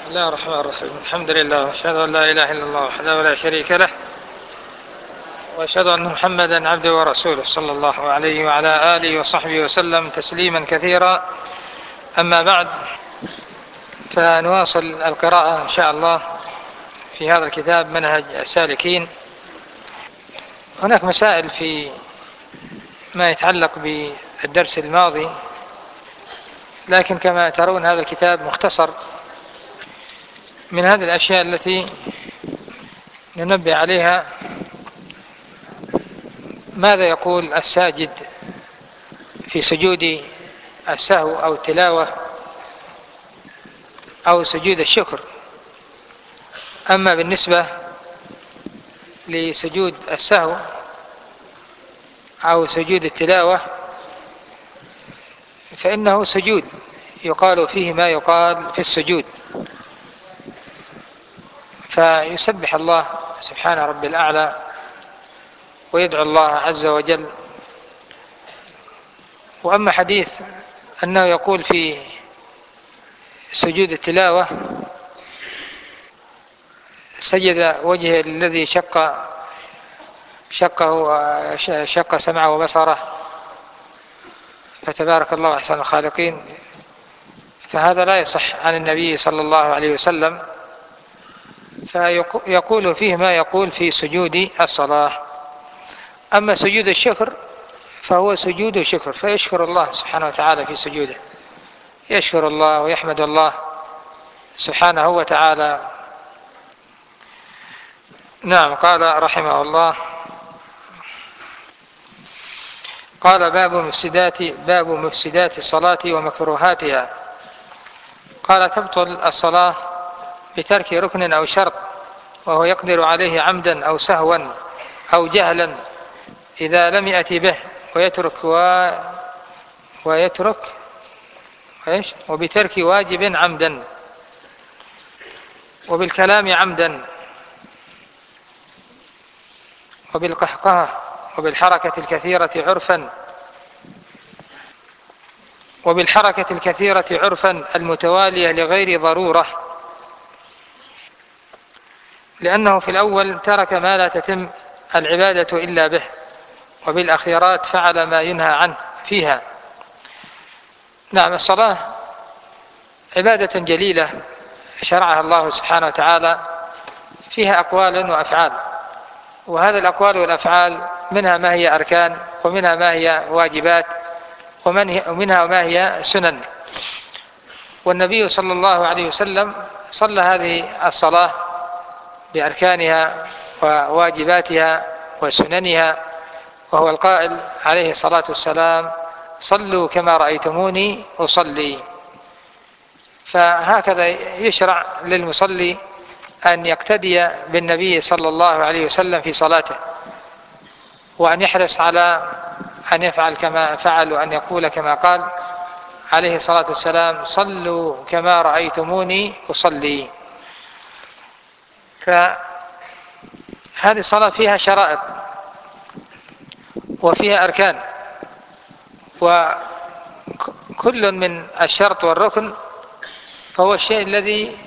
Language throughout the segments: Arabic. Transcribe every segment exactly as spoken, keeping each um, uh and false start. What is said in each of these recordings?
الله الرحمن الرحيم. الحمد لله واشهد ان لا اله الا الله وحده لا شريك له، واشهد ان محمدا عبده ورسوله صلى الله عليه وعلى اله وصحبه وسلم تسليما كثيرا. اما بعد، فنواصل القراءة ان شاء الله في هذا الكتاب منهج السالكين. هناك مسائل في ما يتعلق بالدرس الماضي، لكن كما ترون هذا الكتاب مختصر. من هذه الأشياء التي ننبه عليها: ماذا يقول الساجد في سجود السهو أو التلاوة أو سجود الشكر. أما بالنسبة لسجود السهو أو سجود التلاوة فإنه سجود يقال فيه ما يقال في السجود، فيسبح الله سبحانه رب الأعلى ويدعو الله عز وجل. وأما حديث أنه يقول في سجود التلاوة: سجد وجهه الذي شق شقه شق سمعه وبصره فتبارك الله أحسن الخالقين، فهذا لا يصح عن النبي صلى الله عليه وسلم، فيقول فيه ما يقول في سجود الصلاة. أما سجود الشكر فهو سجود شكر، فيشكر الله سبحانه وتعالى في سجوده، يشكر الله ويحمد الله سبحانه وتعالى. نعم. قال رحمه الله: قال باب مفسدات باب مفسدات الصلاة ومكروهاتها. قال: تبطل الصلاة بترك ركن أو شرط، وهو يقدر عليه عمدا أو سهوا أو جهلا إذا لم يأتي به، ويترك و... ويترك إيش؟ وبترك واجب عمدا، وبالكلام عمدا، وبالقهقه، وبالحركة الكثيرة عرفا وبالحركة الكثيرة عرفا المتوالية لغير ضرورة، لأنه في الأول ترك ما لا تتم العبادة إلا به، وبالأخيرات فعل ما ينهى عنه فيها. نعم. الصلاة عبادة جليلة شرعها الله سبحانه وتعالى، فيها أقوال وأفعال، وهذه الأقوال والأفعال منها ما هي أركان، ومنها ما هي واجبات، ومنها ما هي سنن. والنبي صلى الله عليه وسلم صلى هذه الصلاة بأركانها وواجباتها وسننها، وهو القائل عليه الصلاة والسلام: صلوا كما رأيتموني أصلي. فهكذا يشرع للمصلي أن يقتدي بالنبي صلى الله عليه وسلم في صلاته، وأن يحرص على أن يفعل كما فعل، وأن يقول كما قال عليه الصلاة والسلام: صلوا كما رأيتموني أصلي. فهذه الصلاة فيها شرائط وفيها أركان، وكل من الشرط والركن فهو الشيء الذي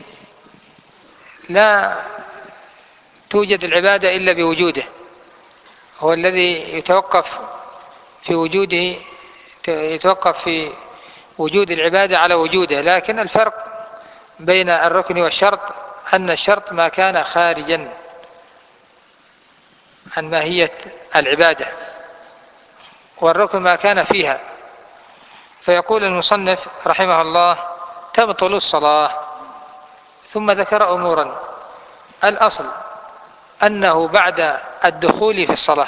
لا توجد العبادة إلا بوجوده، هو الذي يتوقف في وجوده يتوقف في وجود العبادة على وجوده. لكن الفرق بين الركن والشرط أن الشرط ما كان خارجا عن ماهية العبادة، والركن ما كان فيها. فيقول المصنف رحمه الله: تبطل الصلاة. ثم ذكر أمورا. الأصل أنه بعد الدخول في الصلاة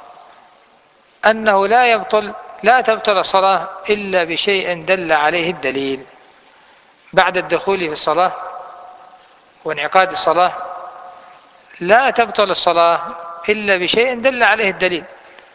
أنه لا يبطل لا تبطل الصلاة إلا بشيء دل عليه الدليل. بعد الدخول في الصلاة وانعقاد الصلاة لا تبطل الصلاة إلا بشيء دل عليه الدليل.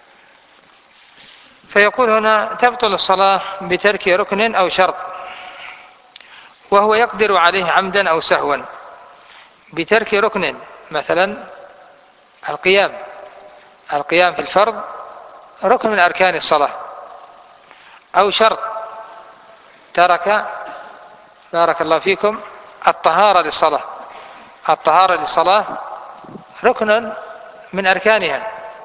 فيقول هنا: تبطل الصلاة بترك ركن أو شرط، وهو يقدر عليه عمدا أو سهوا. بترك ركن مثلا القيام القيام في الفرض ركن من أركان الصلاة، أو شرط ترك بارك الله فيكم الطهارة للصلاة. الطهارة للصلاة ركن من أركانها.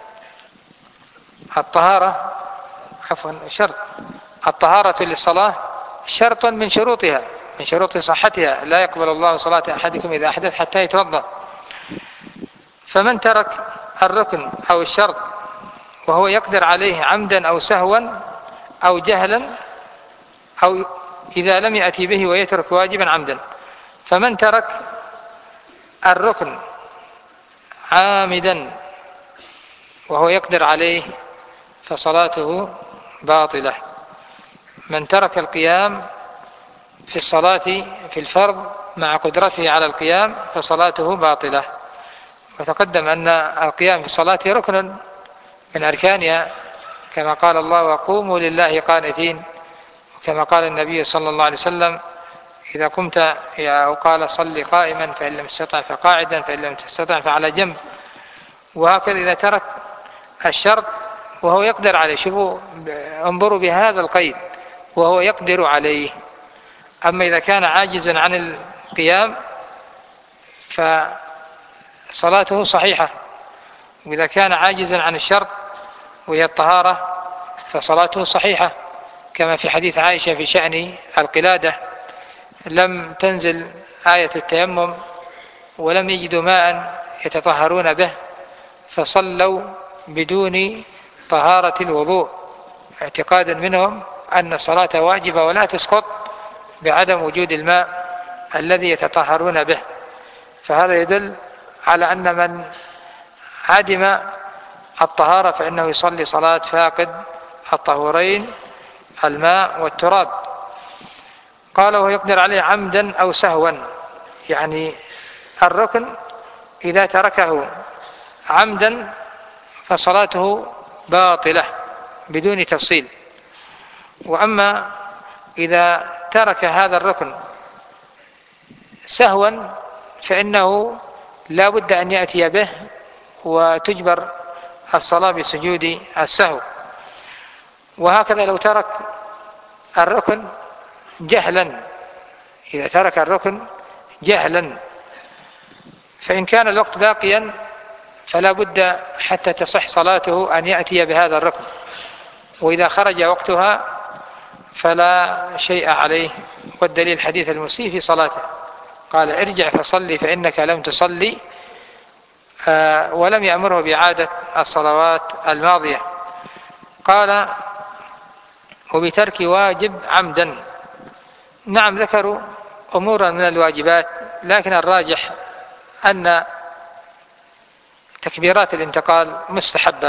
الطهارة عفوا شرط. الطهارة للصلاة شرط من شروطها، من شروط صحتها. لا يقبل الله صلاة أحدكم إذا أحدث حتى يتوضأ. فمن ترك الركن أو الشرط وهو يقدر عليه عمدا أو سهوا أو جهلا، أو إذا لم يأتي به ويترك واجبا عمدا، فمن ترك الركن عامدا وهو يقدر عليه فصلاته باطلة. من ترك القيام في الصلاة في الفرض مع قدرته على القيام فصلاته باطلة. وتقدم أن القيام في الصلاة ركن من أركانها، كما قال الله: وقوموا لله قانتين. وكما قال النبي صلى الله عليه وسلم: إذا قمت، أو قال: صل قائما فإن لم تستطع فقاعدا فإن لم تستطع فعلى جنب. وهكذا إذا ترك الشرط وهو يقدر عليه. شوفوا، انظروا بهذا القيد: وهو يقدر عليه. أما إذا كان عاجزا عن القيام فصلاته صحيحة، وإذا كان عاجزا عن الشرط وهي الطهارة فصلاته صحيحة، كما في حديث عائشة في شأن القلادة: لم تنزل آية التيمم ولم يجدوا ماء يتطهرون به فصلوا بدون طهارة الوضوء، اعتقادا منهم أن الصلاة واجبة ولا تسقط بعدم وجود الماء الذي يتطهرون به. فهذا يدل على أن من عدم الطهارة فإنه يصلي صلاة فاقد الطهورين، الماء والتراب. قال: وهو يقدر عليه عمدا أو سهوا، يعني الركن إذا تركه عمدا فصلاته باطلة بدون تفصيل. وأما إذا ترك هذا الركن سهوا فإنه لا بد أن يأتي به وتجبر الصلاة بسجود السهو. وهكذا لو ترك الركن جهلا، إذا ترك الركن جهلا فإن كان الوقت باقيا فلا بد حتى تصح صلاته أن يأتي بهذا الركن، وإذا خرج وقتها فلا شيء عليه. والدليل حديث المسيء في صلاته: قال: ارجع فصلي فإنك لم تصلي، ولم يأمره بإعادة الصلوات الماضية. قال: وبترك واجب عمدا. نعم، ذكروا أمورا من الواجبات، لكن الراجح أن تكبيرات الانتقال مستحبة،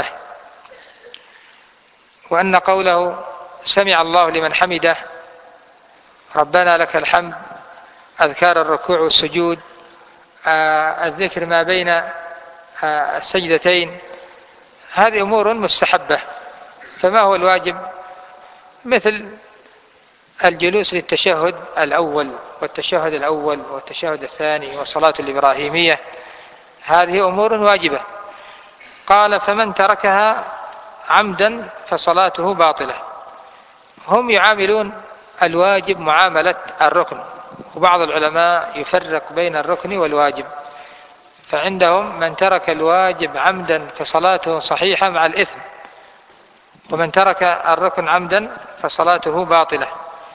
وأن قوله: سمع الله لمن حمده، ربنا لك الحمد، أذكار الركوع والسجود، الذكر ما بين السجدتين، هذه أمور مستحبة. فما هو الواجب؟ مثل الجلوس للتشهد الأول والتشهد الأول والتشهد الثاني والصلاة الإبراهيمية، هذه أمور واجبة. قال: فمن تركها عمدا فصلاته باطلة. هم يعاملون الواجب معاملة الركن، وبعض العلماء يفرق بين الركن والواجب، فعندهم من ترك الواجب عمدا فصلاته صحيحة مع الإثم، ومن ترك الركن عمدا فصلاته باطلة.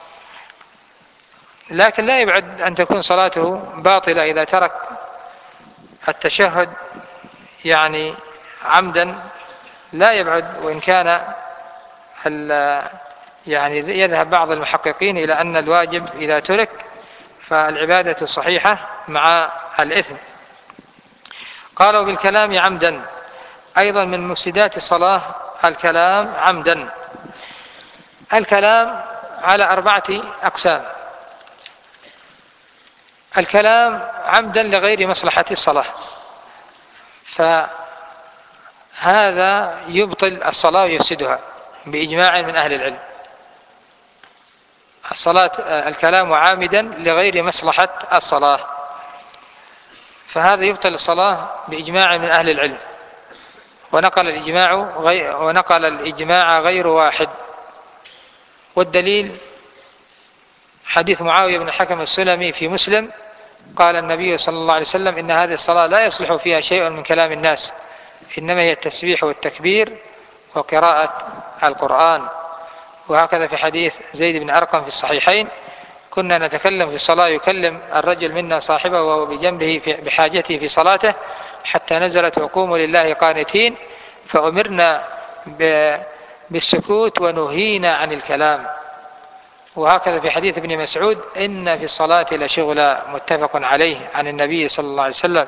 لكن لا يبعد أن تكون صلاته باطلة إذا ترك التشهد يعني عمدا، لا يبعد، وإن كان يعني يذهب بعض المحققين إلى أن الواجب إذا ترك فالعبادة صحيحة مع الإثم. قالوا: بالكلام عمدا. أيضا من مفسدات الصلاة الكلام عمدا. الكلام على أربعة أقسام: الكلام عمدا لغير مصلحة الصلاة، فهذا يبطل الصلاة ويفسدها بإجماع من أهل العلم. الصلاة الكلام عامدا لغير مصلحة الصلاة، فهذا يبطل الصلاة بإجماع من أهل العلم. ونقل الإجماع ونقل الإجماع غير واحد. والدليل حديث معاوية بن الحكم السلمي في مسلم قال النبي صلى الله عليه وسلم: إن هذه الصلاة لا يصلح فيها شيء من كلام الناس، إنما هي التسبيح والتكبير وقراءة القرآن. وهكذا في حديث زيد بن أرقم في الصحيحين: كنا نتكلم في الصلاة يكلم الرجل منا صاحبه وهو بجنبه بحاجته في صلاته، حتى نزلت: وقوموا لله قانتين، فأمرنا بالسكوت ونهينا عن الكلام. وهكذا في حديث ابن مسعود: إن في الصلاة لشغلا، متفق عليه عن النبي صلى الله عليه وسلم.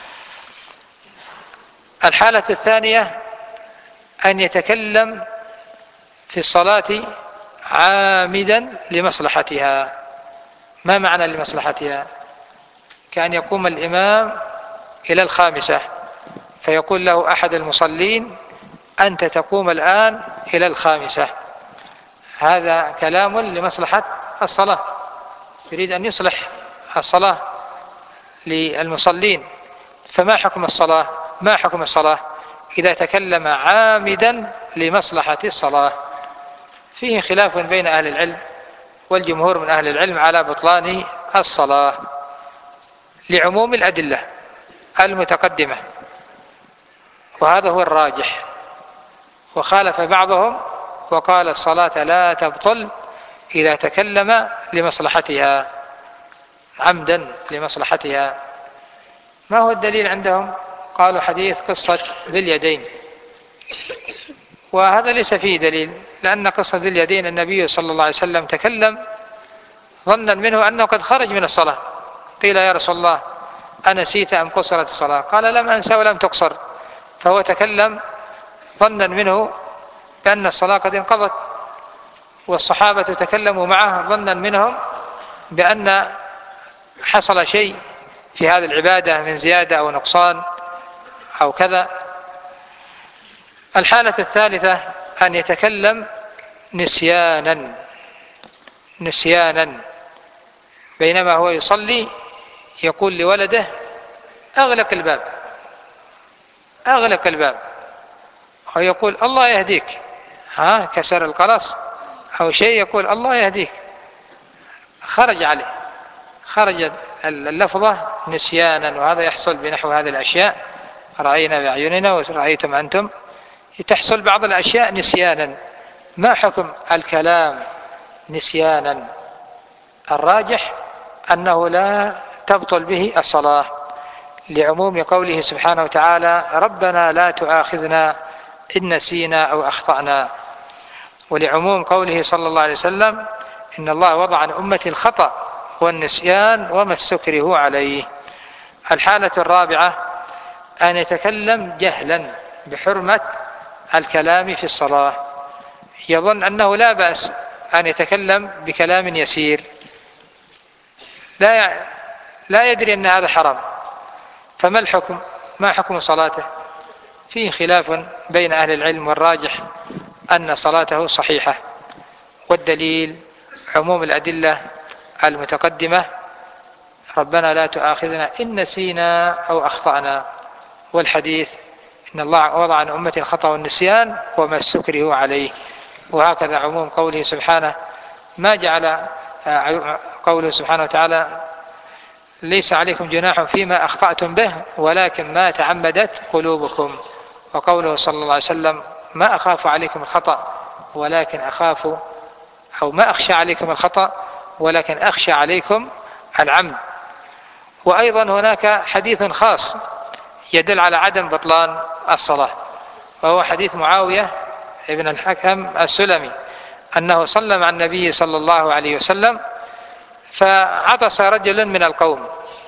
الحالة الثانية أن يتكلم في الصلاة عامدا لمصلحتها. ما معنى لمصلحتها؟ كأن يقوم الإمام إلى الخامسة فيقول له أحد المصلين: أنت تقوم الآن إلى الخامسة. هذا كلام لمصلحة الصلاة، يريد أن يصلح الصلاة للمصلين. فما حكم الصلاة؟ ما حكم الصلاة إذا تكلم عامدا لمصلحة الصلاة؟ فيه خلاف بين أهل العلم، والجمهور من أهل العلم على بطلان الصلاة لعموم الأدلة المتقدمة، وهذا هو الراجح. وخالف بعضهم وقال: الصلاة لا تبطل إذا تكلم لمصلحتها، عمدا لمصلحتها. ما هو الدليل عندهم؟ قالوا: حديث قصة ذي اليدين، وهذا ليس فيه دليل، لأن قصة ذي اليدين النبي صلى الله عليه وسلم تكلم ظنا منه أنه قد خرج من الصلاة. قيل: يا رسول الله أنسيت أم قصرت الصلاة؟ قال: لم أنسى ولم تقصر. فهو تكلم ظنا منه بأن الصلاة قد انقضت، والصحابة تكلموا معه ظنا منهم بأن حصل شيء في هذه العبادة من زيادة أو نقصان أو كذا. الحالة الثالثة أن يتكلم نسيانا نسيانا بينما هو يصلي، يقول لولده: أغلق الباب أغلق الباب أو يقول: الله يهديك، ها كسر القرص أو شيء، يقول: الله يهديك. خرج عليه خرج اللفظة نسيانا. وهذا يحصل بنحو هذه الأشياء، رأينا بأعيننا ورأيتم أنتم، تحصل بعض الأشياء نسيانا. ما حكم الكلام نسيانا؟ الراجح أنه لا تبطل به الصلاة، لعموم قوله سبحانه وتعالى: ربنا لا تؤاخذنا إن نسينا أو أخطأنا، ولعموم قوله صلى الله عليه وسلم: إن الله وضع عن أمتي الخطأ والنسيان وما استكرهوا عليه. الحالة الرابعة أن يتكلم جهلا بحرمة الكلام في الصلاة، يظن أنه لا بأس أن يتكلم بكلام يسير، لا لا يدري أن هذا حرام. فما الحكم؟ ما حكم صلاته؟ فيه خلاف بين أهل العلم، والراجح أن صلاته صحيحة، والدليل عموم الأدلة المتقدمة: ربنا لا تؤاخذنا إن نسينا أو أخطأنا، والحديث: إن الله وضع عن أمتي الخطأ والنسيان وما استكرهوا عليه. وهكذا عموم قوله سبحانه: ما جعل قوله سبحانه وتعالى: ليس عليكم جناح فيما أخطأتم به ولكن ما تعمدت قلوبكم. وقوله صلى الله عليه وسلم: ما أخاف عليكم الخطأ ولكن أخاف أو ما أخشى عليكم الخطأ ولكن أخشى عليكم العمد. وأيضا هناك حديث خاص يدل على عدم بطلان الصلاة، وهو حديث معاوية ابن الحكم السلمي أنه صلى مع النبي صلى الله عليه وسلم، فعطس رجل من القوم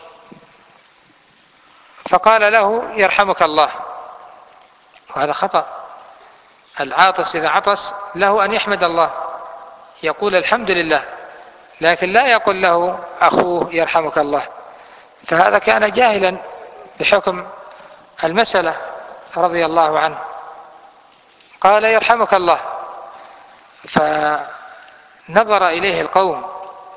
فقال له: يرحمك الله. وهذا خطأ. العاطس إذا عطس له أن يحمد الله، يقول الحمد لله، لكن لا يقول له أخوه يرحمك الله. فهذا كان جاهلا بحكم المسألة رضي الله عنه، قال: يرحمك الله. فنظر إليه القوم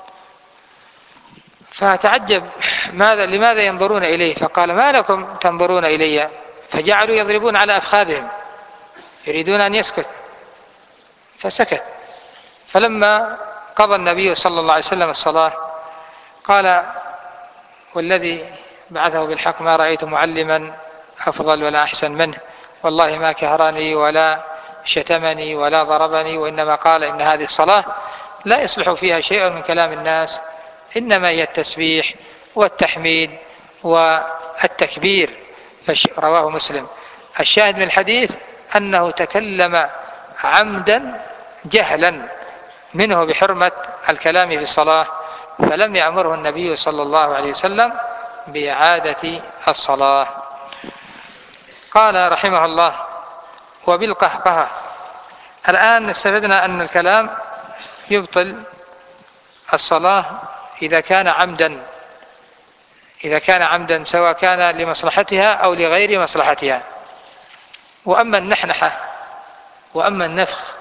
فتعجب: ماذا لماذا ينظرون إليه؟ فقال: ما لكم تنظرون إلي؟ فجعلوا يضربون على أفخاذهم يريدون أن يسكت، فسكت. فلما قضى النبي صلى الله عليه وسلم الصلاة قال: والذي بعثه بالحق ما رأيت معلما أفضل ولا أحسن منه، والله ما كهرني ولا شتمني ولا ضربني، وإنما قال إن هذه الصلاة لا يصلح فيها شيء من كلام الناس، إنما هي التسبيح والتحميد والتكبير. رواه مسلم. الشاهد من الحديث أنه تكلم عمدا جهلا منه بحرمة الكلام في الصلاة، فلم يأمره النبي صلى الله عليه وسلم بإعادة الصلاة. قال رحمه الله: وبالقهقهة. الآن استفدنا أن الكلام يبطل الصلاة إذا كان عمدا، إذا كان عمدا سواء كان لمصلحتها أو لغير مصلحتها. وأما النحنحة وأما النفخ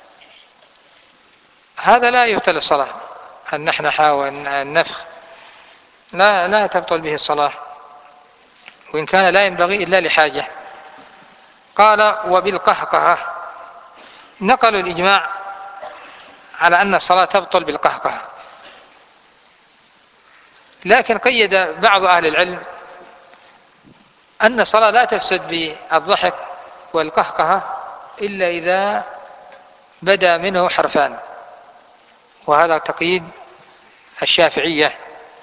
هذا لا يبطل الصلاة. النحنحة والنفخ لا لا تبطل به الصلاة، وإن كان لا ينبغي إلا لحاجة. قال: وبالقهقهة. نقلوا الإجماع على أن الصلاة تبطل بالقهقهة، لكن قيد بعض أهل العلم أن الصلاة لا تفسد بالضحك والقهقهة إلا إذا بدا منه حرفان، وهذا تقييد الشافعية،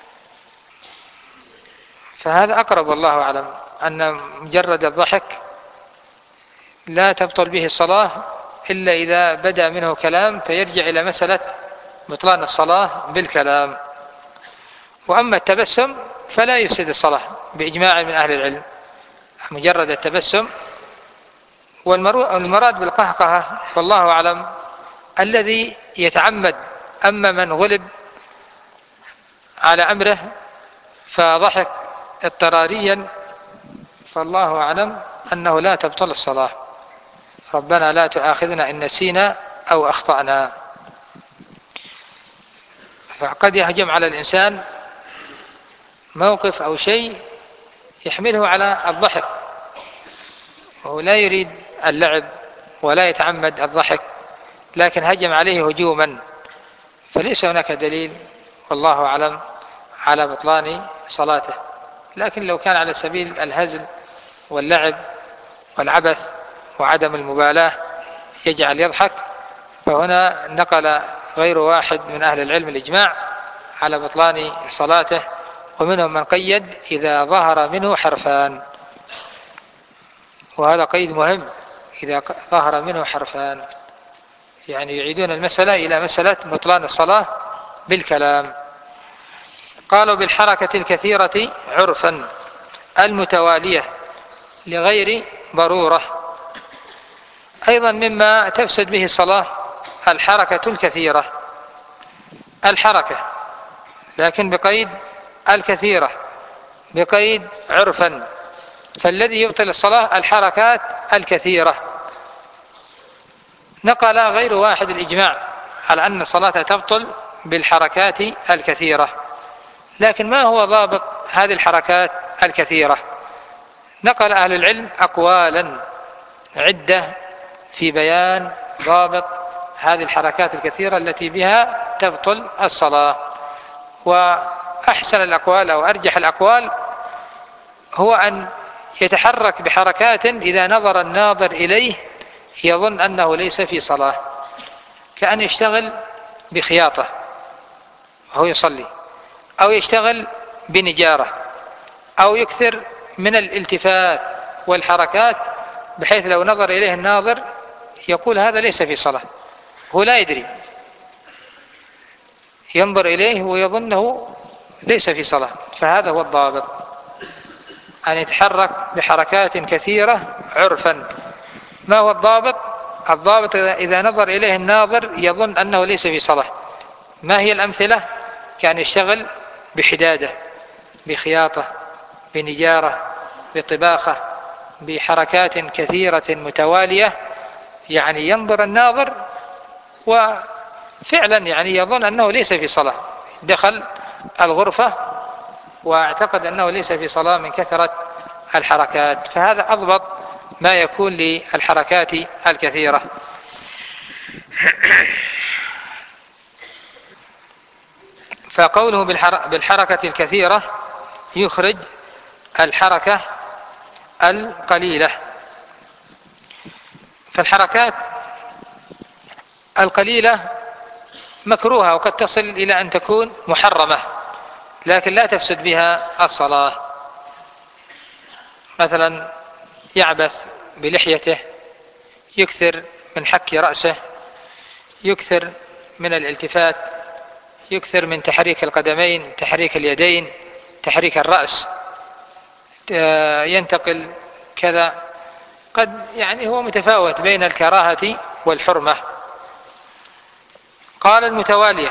فهذا أقرب والله أعلم، أن مجرد الضحك لا تبطل به الصلاة إلا إذا بدا منه كلام، فيرجع إلى مسألة بطلان الصلاة بالكلام. وأما التبسم فلا يفسد الصلاة بإجماع من أهل العلم، مجرد التبسم. والمراد بالقهقهة والله أعلم الذي يتعمد، أما من غلب على أمره فضحك اضطراريا فالله أعلم أنه لا تبطل الصلاة. ربنا لا تؤاخذنا إن نسينا أو أخطأنا. فقد يهجم على الإنسان موقف أو شيء يحمله على الضحك، وهو لا يريد اللعب ولا يتعمد الضحك، لكن هجم عليه هجوما، فليس هناك دليل والله أعلم على بطلان صلاته. لكن لو كان على سبيل الهزل واللعب والعبث وعدم المبالاة يجعل يضحك، فهنا نقل غير واحد من أهل العلم الإجماع على بطلان صلاته، ومنهم من قيد إذا ظهر منه حرفان، وهذا قيد مهم، إذا ظهر منه حرفان، يعني يعيدون المسألة إلى مسألة بطلان الصلاة بالكلام. قالوا: بالحركة الكثيرة عرفا المتوالية لغير ضرورة. أيضا مما تفسد به الصلاة الحركة الكثيرة، الحركة لكن بقيد الكثيرة، بقيد عرفا، فالذي يبطل الصلاة الحركات الكثيرة. نقل غير واحد الإجماع على أن الصلاة تبطل بالحركات الكثيرة، لكن ما هو ضابط هذه الحركات الكثيرة؟ نقل أهل العلم أقوالا عدة في بيان ضابط هذه الحركات الكثيرة التي بها تبطل الصلاة. وأحسن الأقوال أو أرجح الأقوال هو أن يتحرك بحركات إذا نظر الناظر إليه يظن أنه ليس في صلاة، كأن يشتغل بخياطة وهو يصلي، أو يشتغل بنجارة، أو يكثر من الالتفات والحركات بحيث لو نظر إليه الناظر يقول هذا ليس في صلاة، هو لا يدري، ينظر إليه ويظنه ليس في صلاة. فهذا هو الضابط، أن يتحرك بحركات كثيرة عرفا. ما هو الضابط؟ الضابط إذا نظر إليه الناظر يظن أنه ليس في صلاة. ما هي الأمثلة؟ كان يشتغل بحدادة، بخياطة، بنجارة، بطباخة، بحركات كثيرة متوالية، يعني ينظر الناظر وفعلا يعني يظن أنه ليس في صلاة، دخل الغرفة واعتقد أنه ليس في صلاة من كثرة الحركات. فهذا أضبط ما يكون للحركات الكثيرة. فقوله بالحركة الكثيرة يخرج الحركة القليلة. فالحركات القليلة مكروهة وقد تصل إلى أن تكون محرمة، لكن لا تفسد بها الصلاة. مثلا يعبث بلحيته، يكثر من حك رأسه، يكثر من الالتفات، يكثر من تحريك القدمين، تحريك اليدين، تحريك الرأس، ينتقل كذا، قد يعني هو متفاوت بين الكراهة والحرمة. قال المتوالية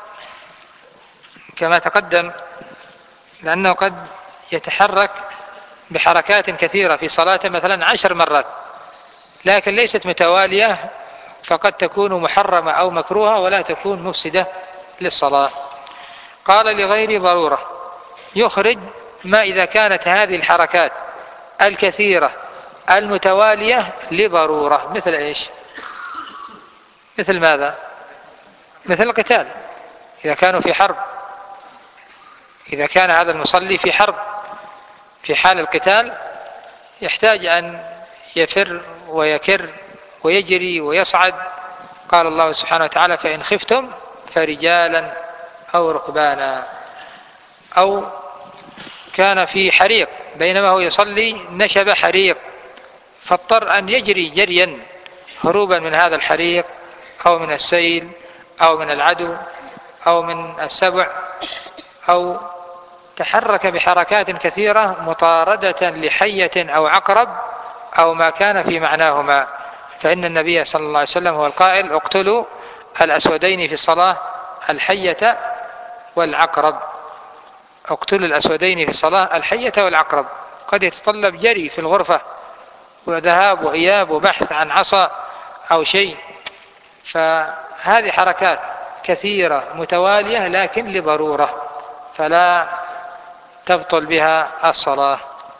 كما تقدم، لأنه قد يتحرك بحركات كثيرة في صلاته مثلا عشر مرات، لكن ليست متوالية، فقد تكون محرمة أو مكروهة ولا تكون مفسدة للصلاة. قال لغير ضرورة يخرج ما إذا كانت هذه الحركات الكثيرة المتوالية لضرورة. مثل إيش؟ مثل ماذا؟ مثل القتال، إذا كانوا في حرب، إذا كان هذا المصلي في حرب في حال القتال يحتاج أن يفر ويكر ويجري ويصعد. قال الله سبحانه وتعالى: فإن خفتم فرجالا أو ركبانا. أو كان في حريق بينما هو يصلي نشب حريق، فاضطر أن يجري جريا هروبا من هذا الحريق أو من السيل أو من العدو أو من السبع، أو تحرك بحركات كثيرة مطاردة لحية أو عقرب أو ما كان في معناهما، فإن النبي صلى الله عليه وسلم هو القائل: اقتلوا الأسودين في الصلاة، الحية والعقرب. اقتلوا الأسودين في الصلاة، الحية والعقرب. قد يتطلب جري في الغرفة وذهاب وإياب وبحث عن عصا أو شيء، فهذه حركات كثيرة متوالية لكن لضرورة، فلا تبطل بها الصلاة.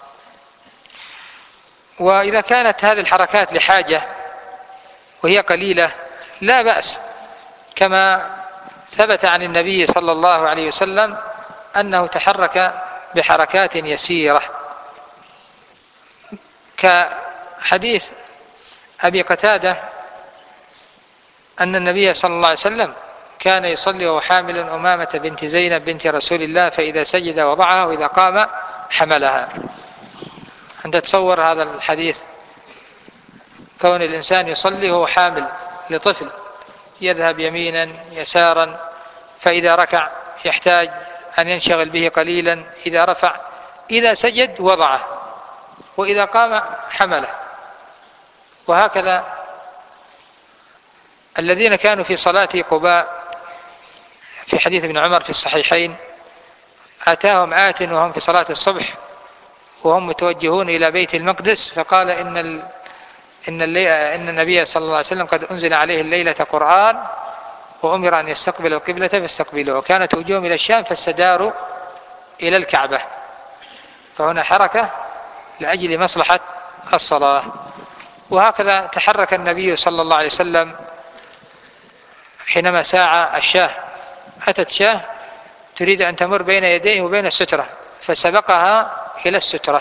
وإذا كانت هذه الحركات لحاجة وهي قليلة لا بأس، كما ثبت عن النبي صلى الله عليه وسلم أنه تحرك بحركات يسيرة، كحديث أبي قتادة أن النبي صلى الله عليه وسلم كان يصلي وهو حامل أمامة بنت زينب بنت رسول الله، فإذا سجد وضعها وإذا قام حملها. أنت تصور هذا الحديث، كون الإنسان يصلي وهو حامل لطفل يذهب يمينا يسارا، فإذا ركع يحتاج أن ينشغل به قليلا، إذا رفع، إذا سجد وضعه، وإذا قام حمله. وهكذا الذين كانوا في صلاة قباء في حديث ابن عمر في الصحيحين، أتاهم آت وهم في صلاة الصبح وهم متوجهون إلى بيت المقدس، فقال إن ال... إن, اللي... إن النبي صلى الله عليه وسلم قد أنزل عليه الليلة قرآن وأمر أن يستقبل القبلة فاستقبلوه، وكانت وجوههم إلى الشام فاستداروا إلى الكعبة. فهنا حركة لأجل مصلحة الصلاة. وهكذا تحرك النبي صلى الله عليه وسلم حينما ساعى الشاه، أتت شاه تريد أن تمر بين يديه وبين السترة فسبقها إلى السترة.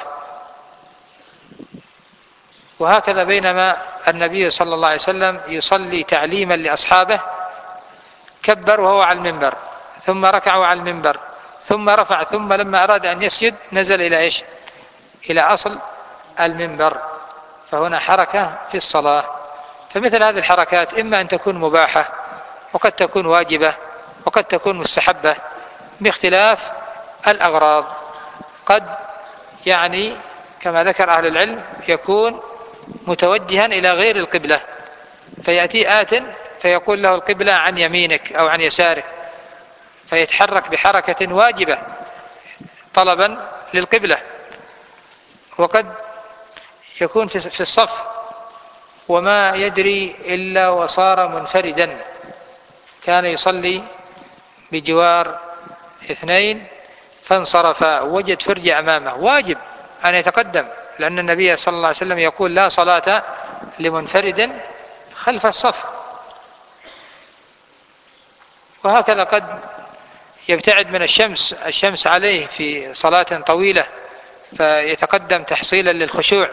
وهكذا بينما النبي صلى الله عليه وسلم يصلي تعليما لأصحابه كبر وهو على المنبر، ثم ركعوا على المنبر، ثم رفع، ثم لما أراد أن يسجد نزل إلى إيش؟ إلى أصل المنبر. فهنا حركة في الصلاة. فمثل هذه الحركات إما أن تكون مباحة وقد تكون واجبة وقد تكون مستحبة باختلاف الأغراض. قد يعني كما ذكر أهل العلم يكون متوجها إلى غير القبلة، فيأتي آت فيقول له القبلة عن يمينك أو عن يسارك، فيتحرك بحركة واجبة طلبا للقبلة. وقد يكون في الصف وما يدري إلا وصار منفردا، كان يصلي بجوار اثنين فانصرف وجد فرجة أمامه، واجب أن يتقدم، لأن النبي صلى الله عليه وسلم يقول: لا صلاة لمنفرد خلف الصف. وهكذا قد يبتعد من الشمس الشمس عليه في صلاة طويلة فيتقدم تحصيلا للخشوع،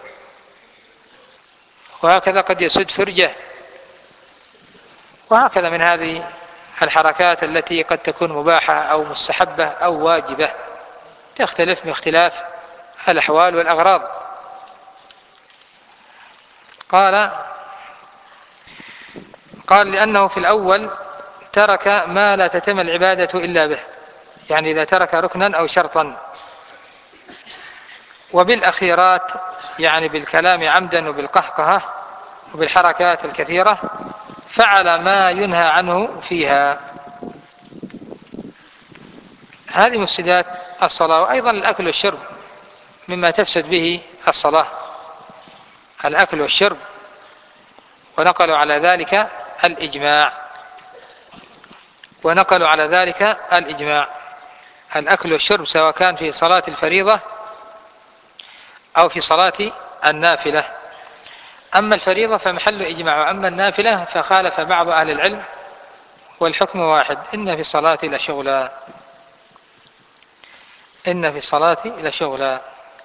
وهكذا قد يسد فرجه، وهكذا من هذه الحركات التي قد تكون مباحة أو مستحبة أو واجبة، تختلف باختلاف الأحوال والأغراض. قال قال لأنه في الأول ترك ما لا تتم العبادة إلا به، يعني إذا ترك ركنا أو شرطا. وبالأخيرات يعني بالكلام عمدا وبالقهقهة وبالحركات الكثيرة فعل ما ينهى عنه فيها. هذه مفسدات الصلاة. وأيضا الأكل والشرب مما تفسد به الصلاة، الأكل والشرب، ونقلوا على ذلك الإجماع ونقلوا على ذلك الإجماع الأكل والشرب سواء كان في صلاة الفريضة أو في صلاة النافلة. أما الفريضة فمحل إجماع، وأما النافلة فخالف بعض أهل العلم والحكم واحد. إن في الصلاة لشغلا إن في الصلاة لشغلا.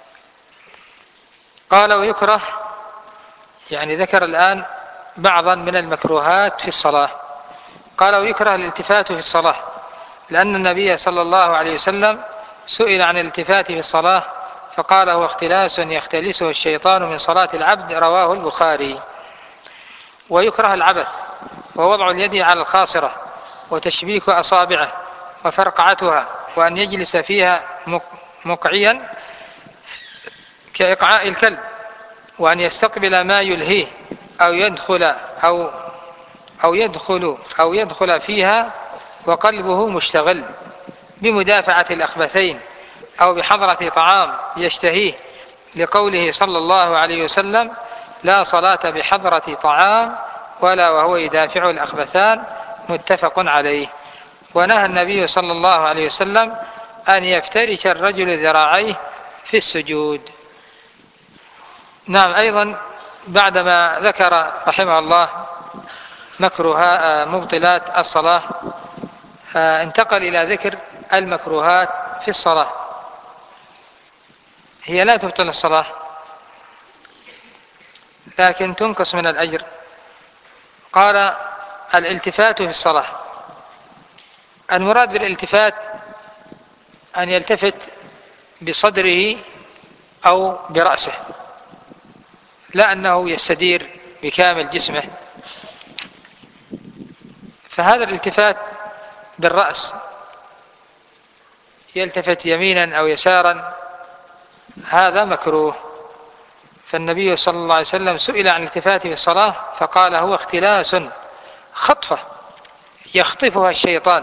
قال ويكره، يعني ذكر الآن بعضا من المكروهات في الصلاة. قال ويكره الالتفات في الصلاة، لأن النبي صلى الله عليه وسلم سئل عن الالتفات في الصلاة فقال هو اختلاس يختلسه الشيطان من صلاة العبد، رواه البخاري. ويكره العبث ووضع اليد على الخاصرة وتشبيك أصابعه وفرقعتها، وأن يجلس فيها مقعيا كإقعاء الكلب، وأن يستقبل ما يلهيه أو يدخل أو أو يدخل أو يدخل فيها وقلبه مشتغل بمدافعة الأخبثين أو بحضرة طعام يشتهيه، لقوله صلى الله عليه وسلم لا صلاة بحضرة طعام ولا وهو يدافع الأخبثان، متفق عليه. ونهى النبي صلى الله عليه وسلم أن يفترش الرجل ذراعيه في السجود. نعم. أيضا بعدما ذكر رحمه الله مكروها مبطلات الصلاة انتقل إلى ذكر المكروهات في الصلاة. هي لا تبطل الصلاة لكن تنقص من الأجر. قال الالتفات في الصلاة، المراد بالالتفات أن يلتفت بصدره أو برأسه، لا أنه يستدير بكامل جسمه. فهذا الالتفات بالرأس يلتفت يمينا أو يسارا هذا مكروه. فالنبي صلى الله عليه وسلم سئل عن الالتفات في الصلاة فقال هو اختلاس، خطفة يخطفها الشيطان.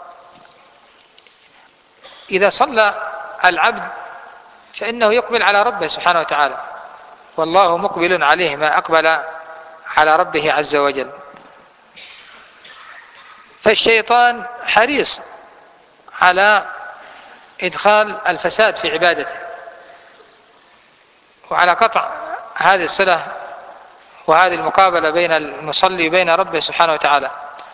إذا صلى العبد فإنه يقبل على ربه سبحانه وتعالى، والله مقبل عليه ما أقبل على ربه عز وجل. فالشيطان حريص على إدخال الفساد في عبادته وعلى قطع هذه الصلة وهذه المقابلة بين المصلي وبين ربه سبحانه وتعالى،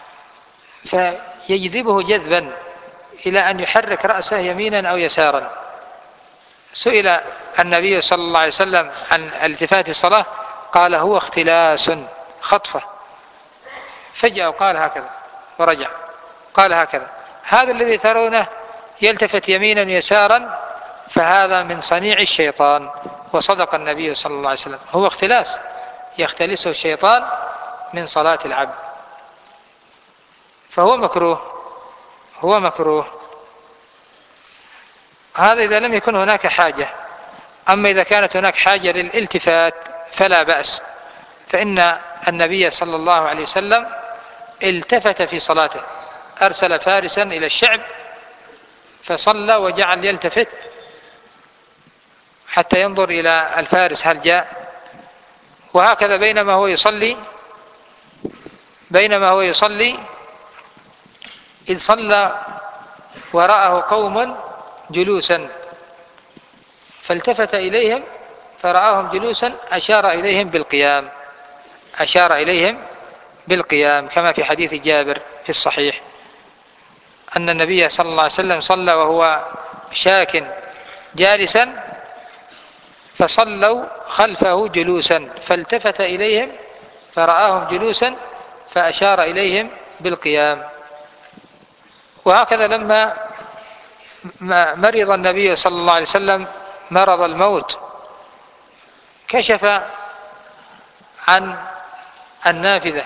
فيجذبه جذبا إلى أن يحرك رأسه يمينا أو يسارا. سئل النبي صلى الله عليه وسلم عن التفات الصلاة قال هو اختلاس، خطفة. فجأة وقال هكذا ورجع قال هكذا. هذا الذي ترونه يلتفت يمينا يسارا فهذا من صنيع الشيطان، وصدق النبي صلى الله عليه وسلم، هو اختلاس يختلسه الشيطان من صلاة العبد، فهو مكروه هو مكروه. هذا إذا لم يكن هناك حاجة. أما إذا كانت هناك حاجة للالتفات فلا بأس، فإن النبي صلى الله عليه وسلم التفت في صلاته، أرسل فارسا إلى الشعب فصلى وجعل يلتفت حتى ينظر إلى الفارس هل جاء. وهكذا بينما هو يصلي بينما هو يصلي إذ صلى وراءه قوم جلوسا فالتفت إليهم فرآهم جلوسا أشار إليهم بالقيام أشار إليهم بالقيام كما في حديث جابر في الصحيح. أن النبي صلى الله عليه وسلم صلى وهو شاك جالسا، فصلوا خلفه جلوسا، فالتفت إليهم فرآهم جلوسا فأشار إليهم بالقيام. وهكذا لما مرض النبي صلى الله عليه وسلم مرض الموت كشف عن النافذة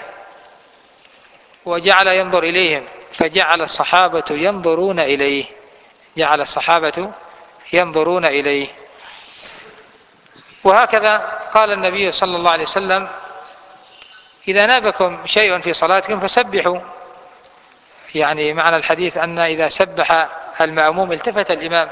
وجعل ينظر إليهم، فجعل الصحابة ينظرون إليه جعل الصحابة ينظرون إليه. وهكذا قال النبي صلى الله عليه وسلم: إذا نابكم شيء في صلاتكم فسبحوا. يعني معنى الحديث أن إذا سبح المأموم التفت الإمام.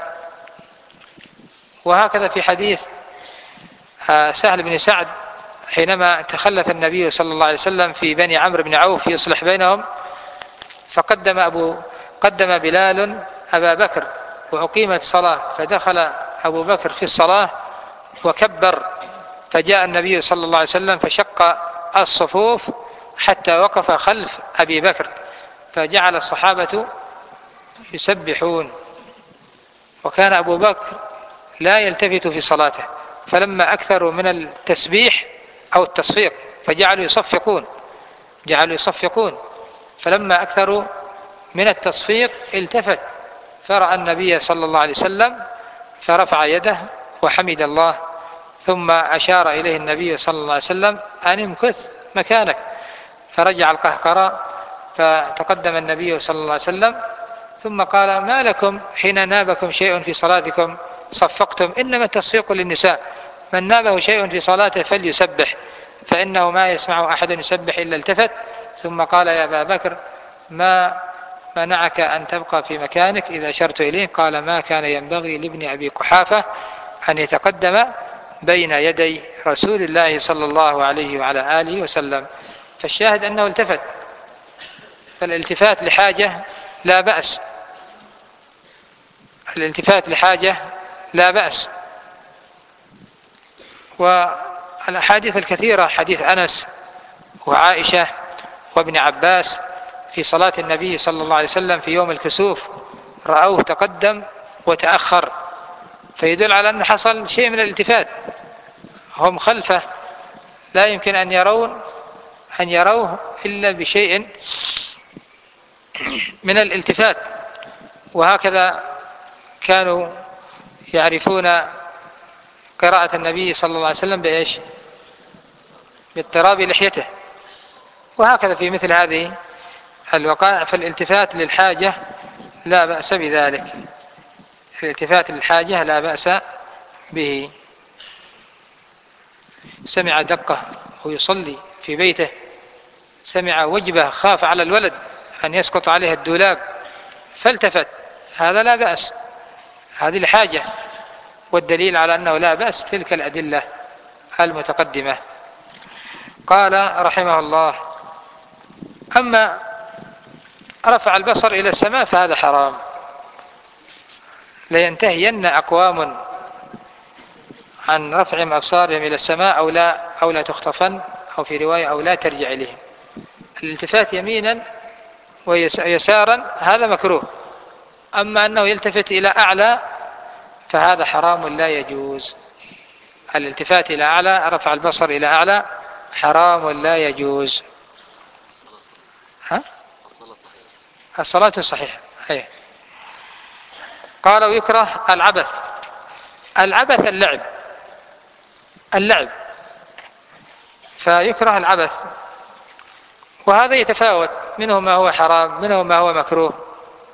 وهكذا في حديث سهل بن سعد حينما تخلف النبي صلى الله عليه وسلم في بني عمرو بن عوف يصلح بينهم، فقدم أبو قدم بلال أبا بكر وأقيمت صلاة، فدخل أبو بكر في الصلاة وكبر، فجاء النبي صلى الله عليه وسلم فشق الصفوف حتى وقف خلف أبي بكر، فجعل الصحابة يسبحون. وكان أبو بكر لا يلتفت في صلاته، فلما أكثروا من التسبيح أو التصفيق فجعلوا يصفقون جعلوا يصفقون فلما أكثروا من التصفيق التفت فرأى النبي صلى الله عليه وسلم فرفع يده وحمد الله، ثم أشار إليه النبي صلى الله عليه وسلم أن امكث مكانك، فرجع القهقرى، فتقدم النبي صلى الله عليه وسلم ثم قال: ما لكم حين نابكم شيء في صلاتكم صفقتم؟ إنما التصفيق للنساء، من نابه شيء في صلاته فليسبح، فإنه ما يسمع أحد يسبح إلا التفت. ثم قال: يا أبا بكر ما منعك أن تبقى في مكانك إذا أشرت إليه؟ قال: ما كان ينبغي لابن أبي قحافة أن يتقدم بين يدي رسول الله صلى الله عليه وعلى آله وسلم. فالشاهد أنه التفت، فالالتفات لحاجة لا بأس الالتفات لحاجة لا بأس. والأحاديث الكثيرة، حديث أنس وعائشة وابن عباس في صلاة النبي صلى الله عليه وسلم في يوم الكسوف رأوه تقدم وتأخر، فيدل على أن حصل شيء من الالتفات، هم خلفه لا يمكن أن يرون أن يروه إلا بشيء من الالتفات. وهكذا كانوا يعرفون قراءة النبي صلى الله عليه وسلم بإيش؟ باضطراب لحيته. وهكذا في مثل هذه الوقائع فالالتفات للحاجة لا بأس بذلك الالتفات للحاجة لا بأس به. سمع دقة ويصلي في بيته، سمع وجبة خاف على الولد أن يسقط عليه الدولاب فالتفت، هذا لا بأس، هذه الحاجة، والدليل على أنه لا بأس تلك الأدلة المتقدمة. قال رحمه الله: أما رفع البصر إلى السماء فهذا حرام، لينتهين أقوام عن رفعهم أبصارهم إلى السماء أو لا, أو لا تخطفن، أو في رواية أو لا ترجع إليهم. الالتفات يمينا ويسارا هذا مكروه، أما أنه يلتفت إلى أعلى فهذا حرام لا يجوز. الالتفات إلى أعلى، رفع البصر إلى أعلى حرام لا يجوز. ها؟ الصلاة الصحيحة. أيه. قال: ويكره العبث. العبث اللعب اللعب فيكره العبث، وهذا يتفاوت، منه ما هو حرام منه ما هو مكروه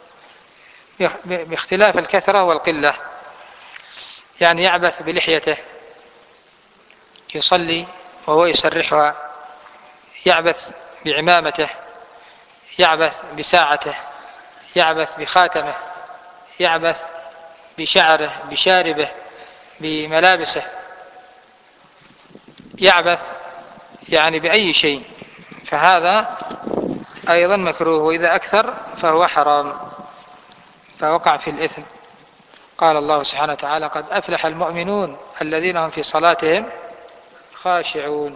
باختلاف الكثرة والقلة. يعني يعبث بلحيته، يصلي وهو يسرحها، يعبث بعمامته، يعبث بساعته، يعبث بخاتمه، يعبث بشعره، بشاربه، بملابسه، يعبث يعني بأي شيء، فهذا أيضا مكروه، وإذا أكثر فهو حرام، فوقع في الإثم. قال الله سبحانه وتعالى: قد أفلح المؤمنون الذين هم في صلاتهم خاشعون.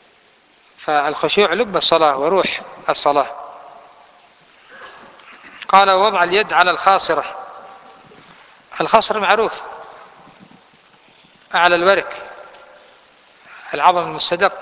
فالخشوع لب الصلاة وروح الصلاة. قال وضع اليد على الخاصرة. الخاصرة معروف، على الورك، العظم المستدق،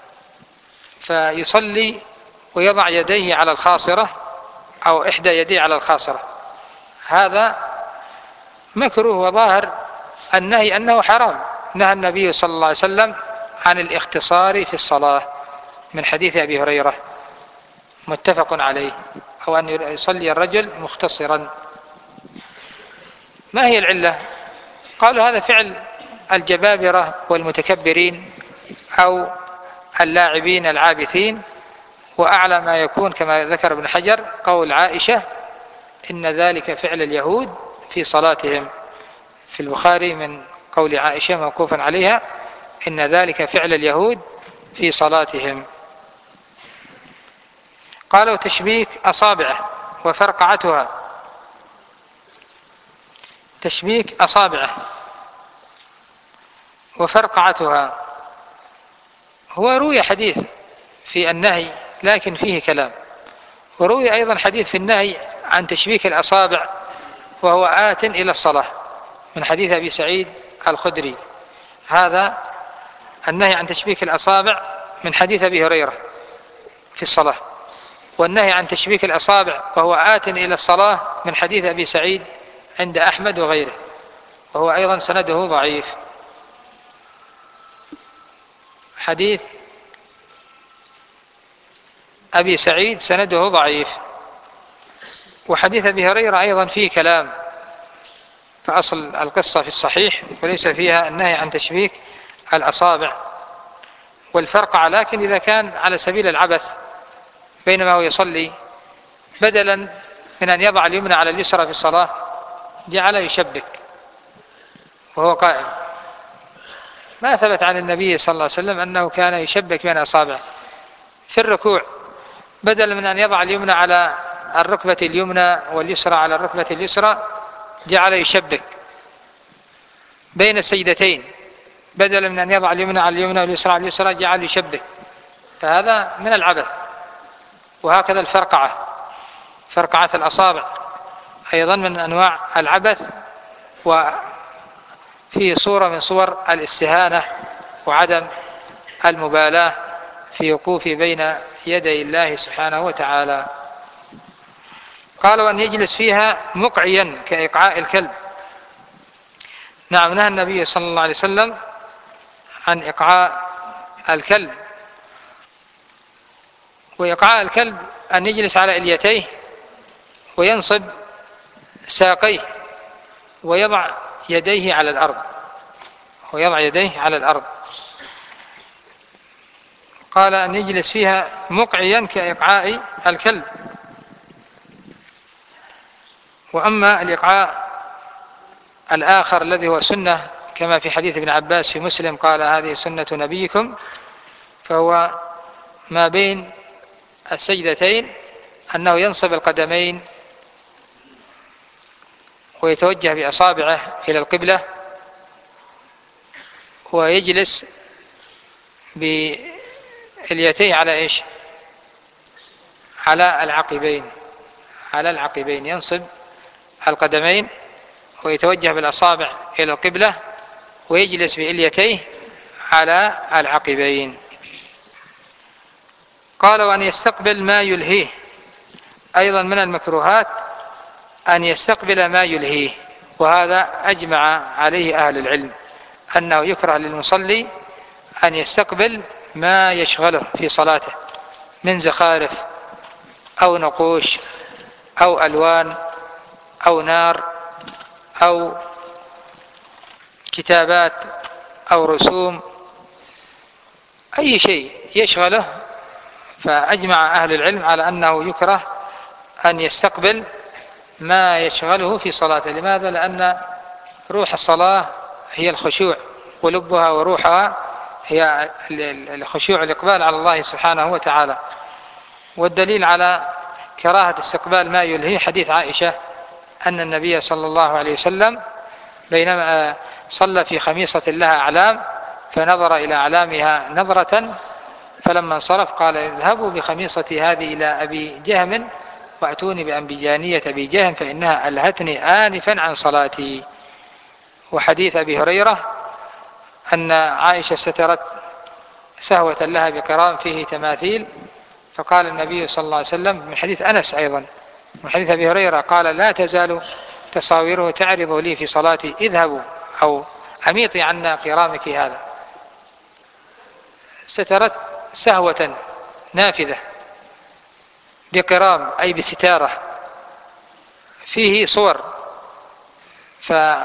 فيصلي ويضع يديه على الخاصرة أو إحدى يديه على الخاصرة، هذا مكروه، وظاهر النهي أنه حرام. نهى النبي صلى الله عليه وسلم عن الاختصار في الصلاة من حديث أبي هريرة متفق عليه، أو أن يصلي الرجل مختصرا. ما هي العلة؟ قالوا هذا فعل الجبابرة والمتكبرين أو اللاعبين العابثين، وأعلى ما يكون كما ذكر ابن حجر قول عائشة إن ذلك فعل اليهود في صلاتهم، في البخاري من قول عائشة موقوفا عليها إن ذلك فعل اليهود في صلاتهم. قالوا تشبيك أصابعه وفرقعتها، تشبيك أصابعه وفرقعتها، هو روي حديث في النهي لكن فيه كلام، وروي أيضا حديث في النهي عن تشبيك الأصابع وهو آت إلى الصلاة من حديث أبي سعيد الخدري. هذا النهي عن تشبيك الأصابع من حديث أبي هريرة في الصلاة، والنهي عن تشبيك الأصابع وهو آت إلى الصلاة من حديث أبي سعيد عند أحمد وغيره، وهو أيضا سنده ضعيف. حديث أبي سعيد سنده ضعيف، وحديث أبي هريرة أيضا فيه كلام، فأصل القصة في الصحيح وليس فيها النهي عن تشبيك الأصابع والفرقعة، لكن إذا كان على سبيل العبث بينما هو يصلي بدلا من أن يضع اليمنى على اليسرى في الصلاة جعل يشبك وهو قائم. ما ثبت عن النبي صلى الله عليه وسلم أنه كان يشبك بين أصابعه في الركوع، بدلا من أن يضع اليمنى على الركبة اليمنى واليسرى على الركبة اليسرى جعل يشبك بين السجدتين، بدلا من أن يضع اليمنى على اليمنى واليسرى على اليسرى جعل يشبك، فهذا من العبث. وهكذا الفرقعة، فرقعة الأصابع أيضا من أنواع العبث، وفي صورة من صور الاستهانة وعدم المبالاة في وقوف بين يدي الله سبحانه وتعالى. قالوا أن يجلس فيها مقعيا كإقعاء الكلب. نعم، نهى النبي صلى الله عليه وسلم عن إقعاء الكلب، وإقعاء الكلب أن يجلس على إليتيه وينصب ساقيه ويضع يديه على الأرض ويضع يديه على الأرض. قال أن يجلس فيها مقعيا كإقعاء الكلب. وأما الإقعاء الآخر الذي هو سنة كما في حديث ابن عباس في مسلم قال هذه سنة نبيكم، فهو ما بين السجدتين أنه ينصب القدمين ويتوجه بأصابعه إلى القبلة ويجلس باليتيه على إيش؟ على العقبين، على العقبين، ينصب القدمين ويتوجه بالأصابع إلى القبلة ويجلس بإليتيه على العقبين. قالوا أن يستقبل ما يلهيه، أيضا من المكروهات أن يستقبل ما يلهيه، وهذا أجمع عليه أهل العلم أنه يكره للمصلي أن يستقبل ما يشغله في صلاته من زخارف أو نقوش أو ألوان أو نار أو كتابات أو رسوم، أي شيء يشغله، فأجمع أهل العلم على أنه يكره أن يستقبل ما يشغله في صلاته. لماذا؟ لأن روح الصلاة هي الخشوع، ولبها وروحها هي الخشوع الإقبال على الله سبحانه وتعالى. والدليل على كراهة استقبال ما يلهي حديث عائشة أن النبي صلى الله عليه وسلم بينما صلى في خميصة لها أعلام فنظر إلى أعلامها نظرة، فلما انصرف قال اذهبوا بخميصتي هذه إلى أبي جهم وأتوني بأنبيانية أبي جهم فإنها ألهتني آنفا عن صلاتي. وحديث أبي هريرة أن عائشة سترت سهوة لها بقرام فيه تماثيل، فقال النبي صلى الله عليه وسلم من حديث أنس أيضا من حديث أبي هريرة قال لا تزال تصاويره تعرض لي في صلاتي اذهبوا أو أميطي عنا قرامك هذا. سترت سهوة نافذة بقرام أي بستارة فيه صور، فأمر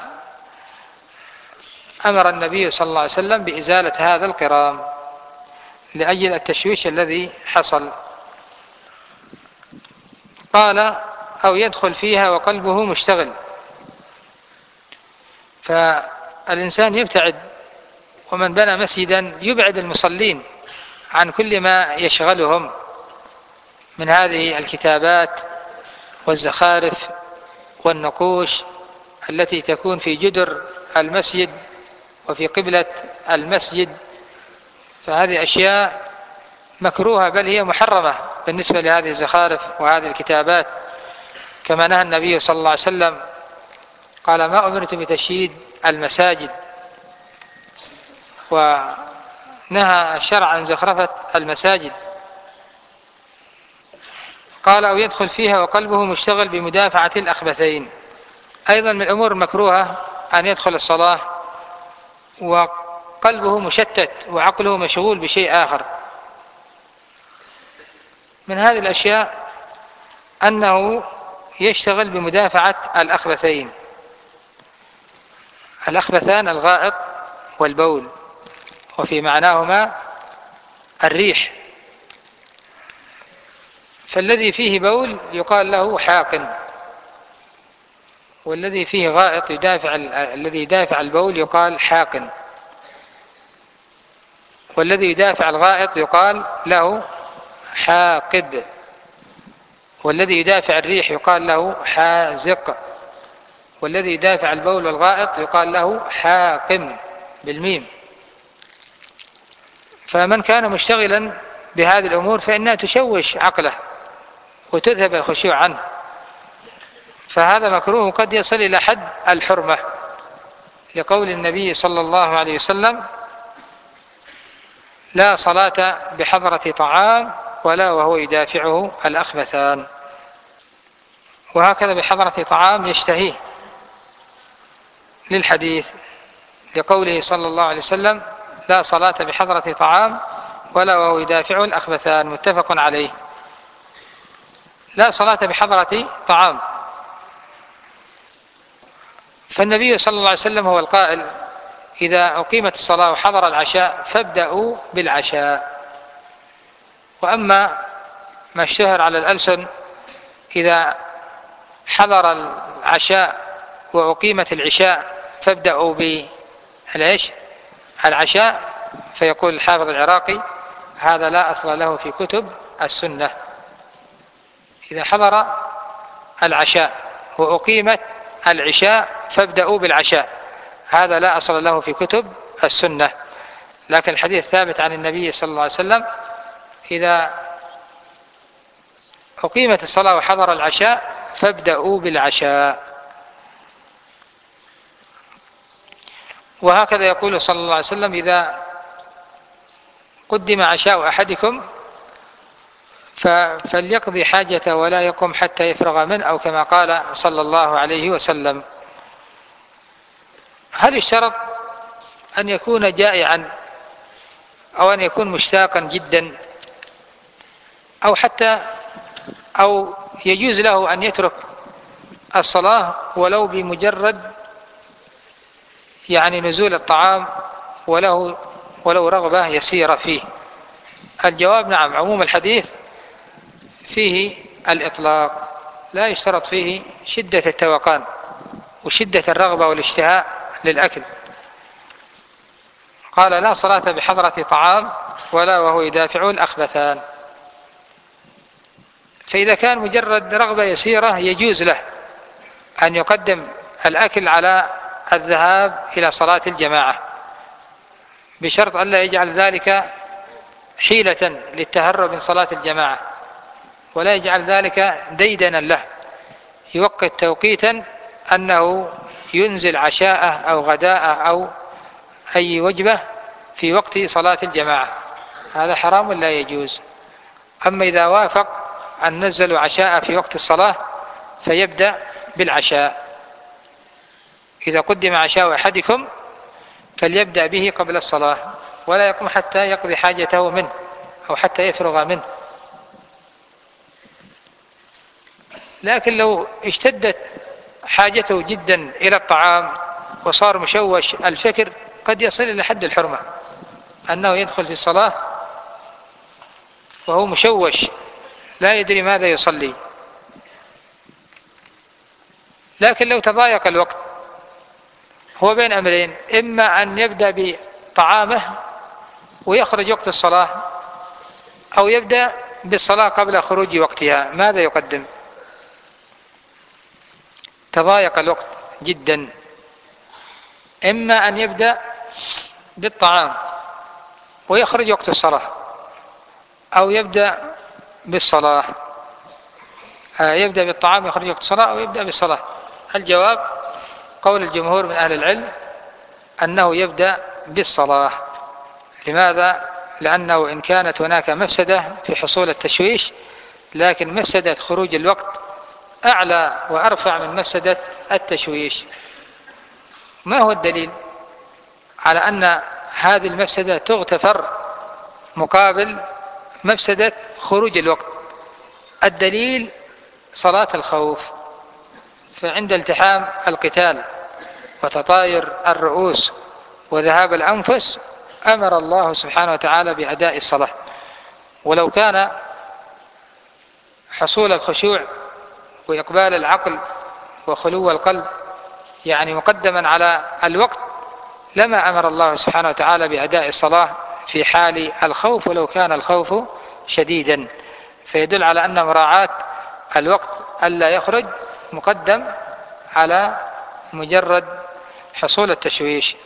النبي صلى الله عليه وسلم بإزالة هذا القرام لأجل التشويش الذي حصل. قال أو يدخل فيها وقلبه مشتغل، فالإنسان يبتعد، ومن بنى مسجدا يبعد المصلين عن كل ما يشغلهم من هذه الكتابات والزخارف والنقوش التي تكون في جدر المسجد وفي قبلة المسجد، فهذه أشياء مكروهة بل هي محرمة بالنسبة لهذه الزخارف وهذه الكتابات، كما نهى النبي صلى الله عليه وسلم قال ما أمرت بتشييد المساجد، ونهى الشرع عن زخرفة المساجد. قال أو يدخل فيها وقلبه مشتغل بمدافعة الأخبثين، أيضا من الأمور المكروهة أن يدخل الصلاة وقلبه مشتت وعقله مشغول بشيء آخر. من هذه الأشياء أنه يشتغل بمدافعة الأخبثين. الأخبثان الغائط والبول، وفي معناهما الريح، فالذي فيه بول يقال له حاقن، والذي فيه غائط يدافع الذي يدافع البول يقال حاقن، والذي يدافع الغائط يقال له حاقب، والذي يدافع الريح يقال له حازق، والذي يدافع البول والغائط يقال له حاقم بالميم. فمن كان مشتغلا بهذه الأمور فإنها تشوش عقله وتذهب الخشوع عنه، فهذا مكروه قد يصل إلى حد الحرمة، لقول النبي صلى الله عليه وسلم لا صلاة بحضرة طعام ولا وهو يدافعه الأخبثان. وهكذا بحضرة طعام يشتهيه للحديث لقوله صلى الله عليه وسلم لا صلاة بحضرة طعام ولا وهو يدافعه الأخبثان، متفق عليه. لا صلاة بحضرة طعام، فالنبي صلى الله عليه وسلم هو القائل إذا أقيمت الصلاة وحضر العشاء فابدأوا بالعشاء. وأما ما اشتهر على الألسن إذا حضر العشاء وأقيمت العشاء فابدأوا بالعيش العشاء، فيقول الحافظ العراقي هذا لا أصل له في كتب السنة. إذا حضر العشاء وأقيمت العشاء فابدأوا بالعشاء، هذا لا أصل له في كتب السنة، لكن الحديث ثابت عن النبي صلى الله عليه وسلم إذا أقيمت الصلاة وحضر العشاء فابدأوا بالعشاء. وهكذا يقول صلى الله عليه وسلم إذا قدم عشاء أحدكم فليقضي حاجته ولا يقم حتى يفرغ منه، أو كما قال صلى الله عليه وسلم. هل يشترط أن يكون جائعا أو أن يكون مشتاقا جدا، أو حتى أو يجوز له أن يترك الصلاة ولو بمجرد يعني نزول الطعام وله ولو رغبة يسيرة فيه؟ الجواب نعم، عموم الحديث فيه الإطلاق، لا يشترط فيه شدة التوقان وشدة الرغبة والاشتهاء للأكل. قال لا صلاة بحضرة طعام ولا وهو يدافع الأخبثان. فإذا كان مجرد رغبة يسيرة يجوز له أن يقدم الأكل على الذهاب إلى صلاة الجماعة، بشرط أن لا يجعل ذلك حيلة للتهرب من صلاة الجماعة، ولا يجعل ذلك ديدنا له، يوقت توقيتا أنه ينزل عشاءه أو غداءه أو أي وجبة في وقت صلاة الجماعة، هذا حرام لا يجوز. أما إذا وافق أن نزلوا عشاء في وقت الصلاة فيبدأ بالعشاء، إذا قدم عشاء أحدكم فليبدأ به قبل الصلاة، ولا يقوم حتى يقضي حاجته منه أو حتى يفرغ منه. لكن لو اشتدت حاجته جدا إلى الطعام وصار مشوش الفكر قد يصل إلى حد الحرمة، أنه يدخل في الصلاة وهو مشوش لا يدري ماذا يصلي. لكن لو تضايق الوقت هو بين أمرين، إما أن يبدأ بطعامه ويخرج وقت الصلاة، أو يبدأ بالصلاة قبل خروج وقتها. ماذا يقدم؟ تضايق الوقت جدا، إما أن يبدأ بالطعام ويخرج وقت الصلاة، أو يبدأ بالصلاة يبدأ بالطعام ويخرج وقت الصلاة، أو يبدأ بالصلاة. الجواب قول الجمهور من أهل العلم أنه يبدأ بالصلاة. لماذا؟ لأنه إن كانت هناك مفسدة في حصول التشويش، لكن مفسدة خروج الوقت أعلى وأرفع من مفسدة التشويش. ما هو الدليل على أن هذه المفسدة تغتفر مقابل مفسدة خروج الوقت؟ الدليل صلاة الخوف، فعند التحام القتال وتطاير الرؤوس وذهاب الأنفس أمر الله سبحانه وتعالى بأداء الصلاة. ولو كان حصول الخشوع وإقبال العقل وخلو القلب يعني مقدما على الوقت لما أمر الله سبحانه وتعالى بأداء الصلاة في حال الخوف، ولو كان الخوف شديدا. فيدل على أن مراعاة الوقت ألا يخرج مقدم على مجرد حصول التشويش.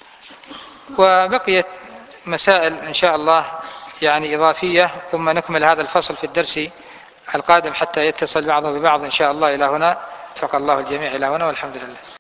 وبقيت مسائل إن شاء الله يعني إضافية، ثم نكمل هذا الفصل في الدرس القادم حتى يتصل بعضه ببعض إن شاء الله إلى هنا. وفق الله الجميع إلى هنا، والحمد لله.